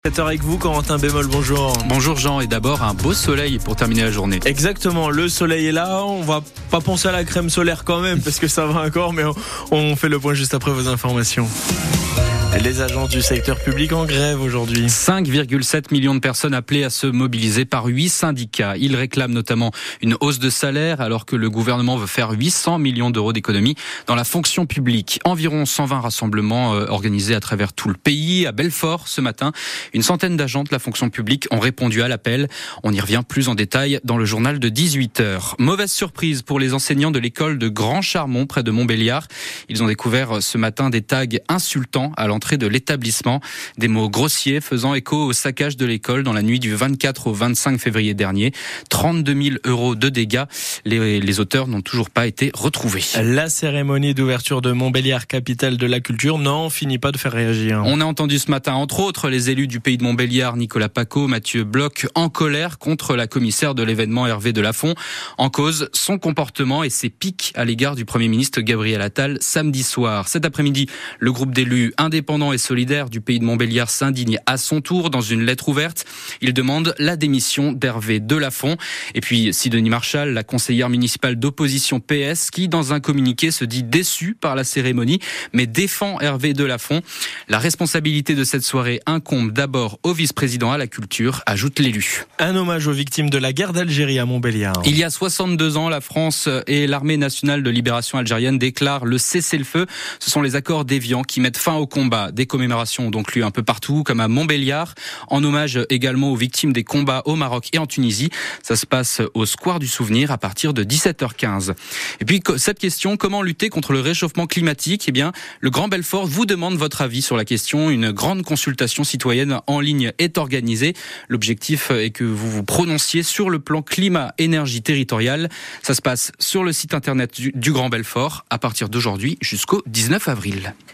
7h avec vous, Corentin Bémol, bonjour. Bonjour Jean, et d'abord un beau soleil pour terminer la journée. Exactement, le soleil est là, on va pas penser à la crème solaire quand même, parce que ça va encore, mais on fait le point juste après vos informations. Les agents du secteur public en grève aujourd'hui. 5,7 millions de personnes appelées à se mobiliser par 8 syndicats. Ils réclament notamment une hausse de salaire alors que le gouvernement veut faire 800 millions d'euros d'économies dans la fonction publique. Environ 120 rassemblements organisés à travers tout le pays. À Belfort, ce matin, une centaine d'agents de la fonction publique ont répondu à l'appel. On y revient plus en détail dans le journal de 18h. Mauvaise surprise pour les enseignants de l'école de Grand Charmont près de Montbéliard. Ils ont découvert ce matin des tags insultants à l'entrée de l'établissement. Des mots grossiers faisant écho au saccage de l'école dans la nuit du 24 au 25 février dernier. 32 000 euros de dégâts. Les auteurs n'ont toujours pas été retrouvés. La cérémonie d'ouverture de Montbéliard, capitale de la culture, n'en finit pas de faire réagir. On a entendu ce matin, entre autres, les élus du pays de Montbéliard, Nicolas Paco, Mathieu Bloch, en colère contre la commissaire de l'événement Hervé Delafont. En cause, son comportement et ses piques à l'égard du Premier ministre Gabriel Attal samedi soir. Cet après-midi, le groupe d'élus indépendants et solidaires du pays de Montbéliard s'indigne à son tour dans une lettre ouverte. Il demande la démission d'Hervé Delafont. Et puis Sidonie Marchal, la conseillère municipale d'opposition PS, qui dans un communiqué se dit déçue par la cérémonie, mais défend Hervé Delafont. La responsabilité de cette soirée incombe d'abord au vice-président à la culture, ajoute l'élu. Un hommage aux victimes de la guerre d'Algérie à Montbéliard. Il y a 62 ans, la France et l'armée nationale de libération algérienne déclarent le cessez-le-feu. Ce sont les accords d'Évian qui mettent fin au combat. Des commémorations ont donc lieu un peu partout, comme à Montbéliard, en hommage également aux victimes des combats au Maroc et en Tunisie. Ça se passe au Square du Souvenir à partir de 17h15. Et puis cette question, comment lutter contre le réchauffement climatique ? Eh bien, le Grand Belfort vous demande votre avis sur la question. Une grande consultation citoyenne en ligne est organisée. L'objectif est que vous vous prononciez sur le plan climat-énergie territorial. Ça se passe sur le site internet du Grand Belfort à partir d'aujourd'hui jusqu'au 19 avril.